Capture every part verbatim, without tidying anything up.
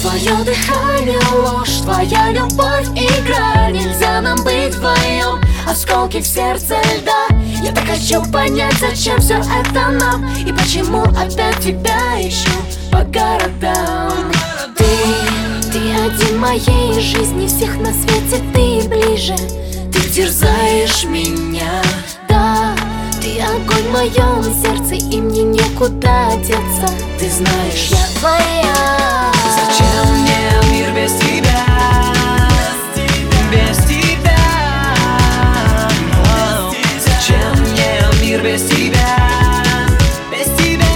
Твое дыхание ложь, твоя любовь игра. Нельзя нам быть вдвоем, осколки в сердце льда. Я так хочу понять, зачем все это нам, и почему опять тебя ищу по городам. Ты, ты один в моей жизни, всех на свете ты ближе. Ты терзаешь меня, да. Ты огонь в моем сердце, и мне некуда деться. Ты знаешь, я твоя. Зачем мне мир без тебя? Без тебя. Зачем мне мир без тебя? Без тебя.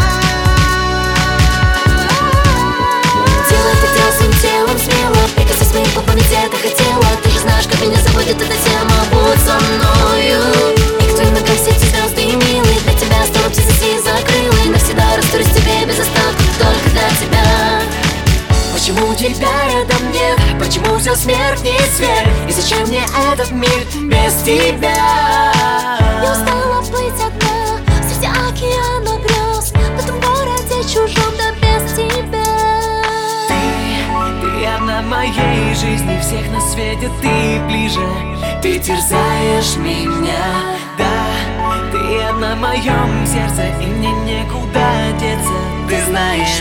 Делай это дело своим телом смело, прикоснись моим губами, где ты хотела. Ты же знаешь, как меня заводит эта тема. Будь со мною. Никто иной, как все эти звезды и милые. Для тебя стану птицы сии закрыла, и навсегда растворюсь в тебе без остатка, только для тебя. Почему тебя рядом нет? Почему все смерть не свет? И зачем мне этот мир без тебя? Я устала плыть одна среди океана грез, в этом городе чужом, да без тебя. Ты, ты одна в моей жизни, всех на свете ты ближе. Ты терзаешь меня, да. Ты одна в моем сердце, и мне некуда деться. Ты знаешь,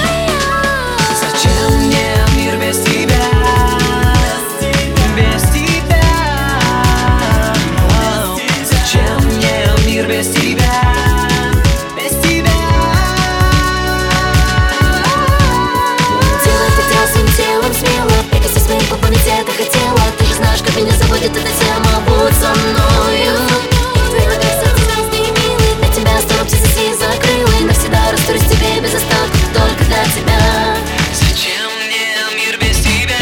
зачем мне мир без тебя? Без тебя. Зачем мне мир без тебя? Без тебя. Делай это дело своим телом смело, прикоснись моим губами, где ты хотела. Ты же знаешь, как меня заводит эта тема. Будь со мною. Для тебя стану птицы сии закрыла, и навсегда растворюсь в тебе без остатка, только для тебя. Зачем мне мир без тебя?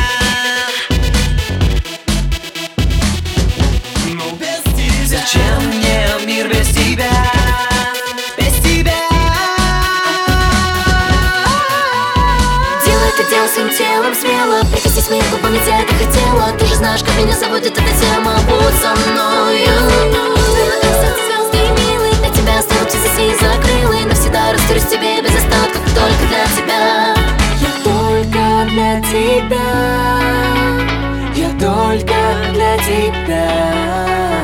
Ну без тебя. Зачем мне мир без тебя? Без тебя. Делай это дело своим телом смело, прикоснись моим губами, где ты хотела. Ты же знаешь, как меня заводит эта тема. Будь со мною. Для тебя стану птицы сии закрыла, и навсегда растворюсь в тебе без остатка, только для тебя. Я только для тебя. Я только для тебя.